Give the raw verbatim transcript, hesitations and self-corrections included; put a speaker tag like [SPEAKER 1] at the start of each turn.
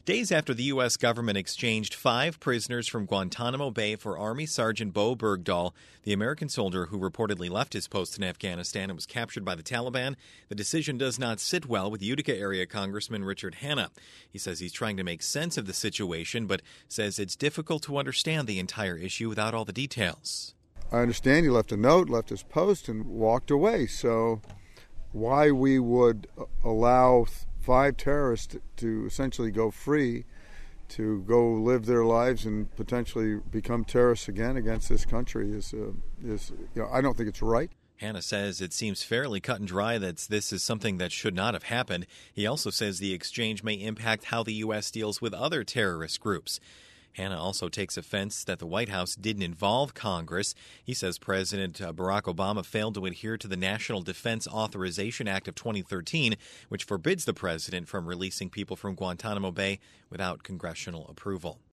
[SPEAKER 1] Days after the U S government exchanged five prisoners from Guantanamo Bay for Army Sergeant Bo Bergdahl, the American soldier who reportedly left his post in Afghanistan and was captured by the Taliban, the decision does not sit well with Utica area Congressman Richard Hanna. He says he's trying to make sense of the situation, but says it's difficult to understand the entire issue without all the details.
[SPEAKER 2] I understand he left a note, left his post, and walked away. So why we would allow five terrorists to essentially go free, to go live their lives and potentially become terrorists again against this country is, uh, is you know, I don't think it's right.
[SPEAKER 1] Hanna says it seems fairly cut and dry that this is something that should not have happened. He also says the exchange may impact how the U S deals with other terrorist groups. Hanna also takes offense that the White House didn't involve Congress. He says President Barack Obama failed to adhere to the National Defense Authorization Act of twenty thirteen, which forbids the president from releasing people from Guantanamo Bay without congressional approval.